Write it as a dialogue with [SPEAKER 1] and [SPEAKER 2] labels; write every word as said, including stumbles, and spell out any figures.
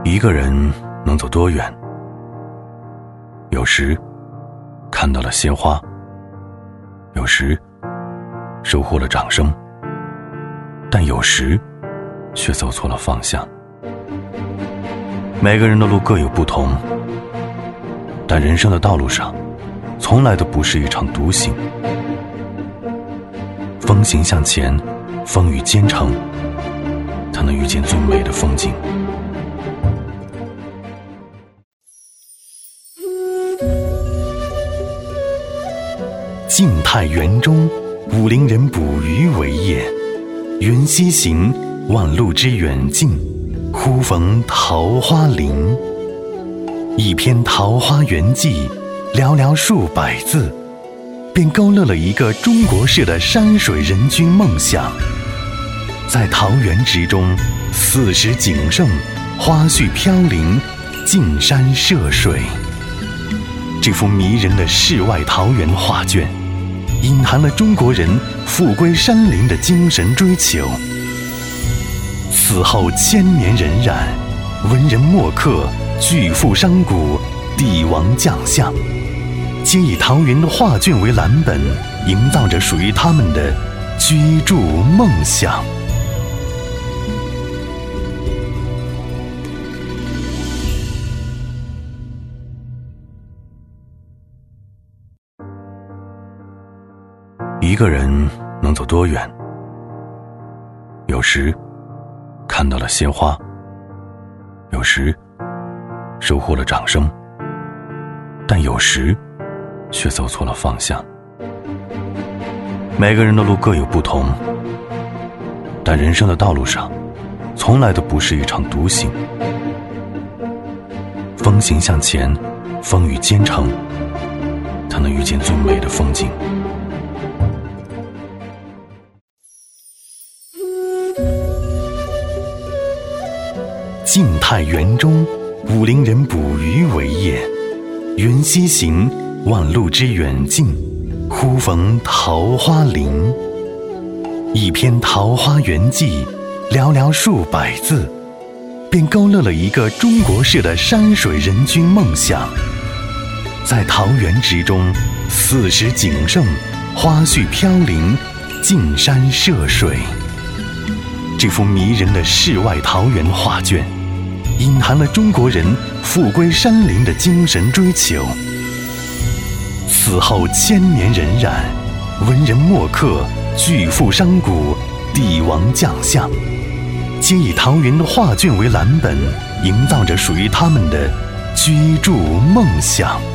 [SPEAKER 1] 一个人能走多远？有时看到了鲜花，有时收获了掌声，但有时却走错了方向。每个人的路各有不同，但人生的道路上从来都不是一场独行。风行向前，风雨兼程，才能遇见最美的风景。
[SPEAKER 2] 晋太原中，武陵人捕鱼为业。缘溪行，忘路之远近，忽逢桃花林。一篇《桃花源记》，寥寥数百字，便勾勒了一个中国式的山水人君梦想。在桃源之中，四时景盛，花絮飘零，近山涉水。这幅迷人的世外桃源画卷，隐含了中国人复归山林的精神追求。此后千年荏苒，文人墨客、巨富商贾、帝王将相，皆以桃源的画卷为蓝本，营造着属于他们的居住梦想。
[SPEAKER 1] 一个人能走多远？有时看到了鲜花，有时收获了掌声，但有时却走错了方向。每个人的路各有不同，但人生的道路上从来都不是一场独行。风行向前，风雨兼程，才能遇见最美的风景。
[SPEAKER 2] 晋太原中，武陵人捕鱼为业。缘溪行，忘路之远近，忽逢桃花林。一篇《桃花源记》，寥寥数百字，便勾勒了一个中国式的山水人君梦想。在桃源之中，四时景盛，花絮飘零，近山涉水。这幅迷人的世外桃源画卷，隐含了中国人复归山林的精神追求。此后千年荏苒，文人墨客、巨富商贾、帝王将相，皆以桃源的画卷为蓝本，营造着属于他们的居住梦想。